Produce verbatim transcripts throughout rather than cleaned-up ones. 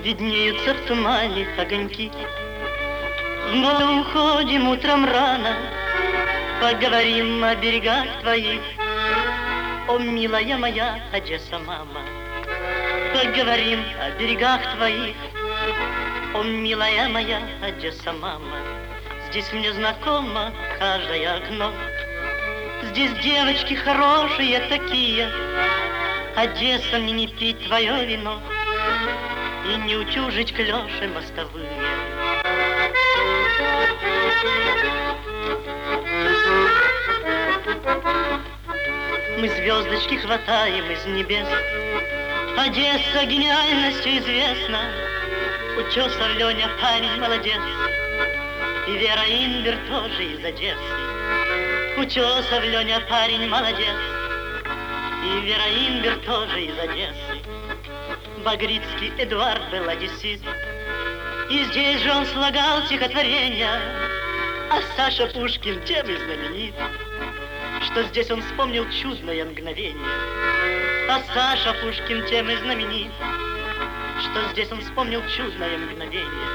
Виднеются в тумане огоньки. Мы уходим утром рано, поговорим о берегах твоих. О, милая моя Одесса, мама, поговорим о берегах твоих. О, милая моя Одесса, мама, здесь мне знакомо каждое окно. Здесь девочки хорошие такие, Одесса, мне не пить твое вино и не утюжить клёши мостовые. Мы звездочки хватаем из небес. Одесса гениальностью известна. Утесов Леня парень молодец, и Вера Инбер тоже из Одессы. Утесов Леня парень молодец, и Вера Инбер тоже из Одессы. Багрицкий Эдуард был одессит, и здесь же он слагал стихотворения. А Саша Пушкин тем и знаменит, что здесь он вспомнил чудное мгновение. А Саша Пушкин тем и знаменит, что здесь он вспомнил чудное мгновение.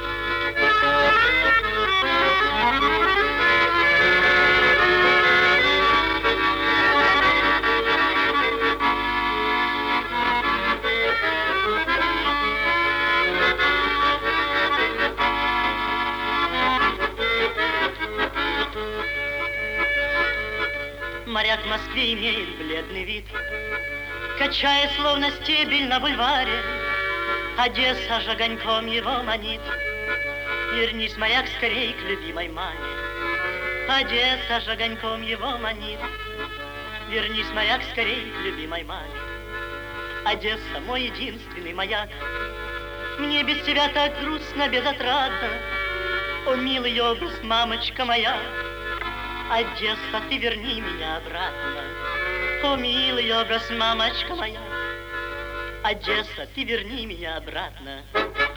Моряк в Москве имеет бледный вид, качая словно стебель на бульваре. Одесса же огоньком его манит. Вернись, моряк, скорей к любимой маме. Одесса же огоньком его манит. Вернись, моряк, скорей к любимой маме. Одесса, мой единственный маяк, мне без тебя так грустно, безотрадно. О, милый образ, мамочка моя, Одесса, ты верни меня обратно. О, милый образ, мамочка моя, Одесса, ты верни меня обратно.